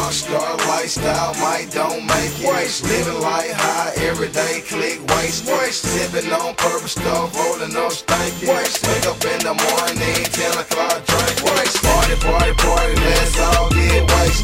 Rockstar lifestyle, might don't make it. Living life high, everyday click waste. Sipping on purple stuff, rolling up stanky. Wake up in the morning, 10 o'clock drink. Party, party, party, let's all get wasted.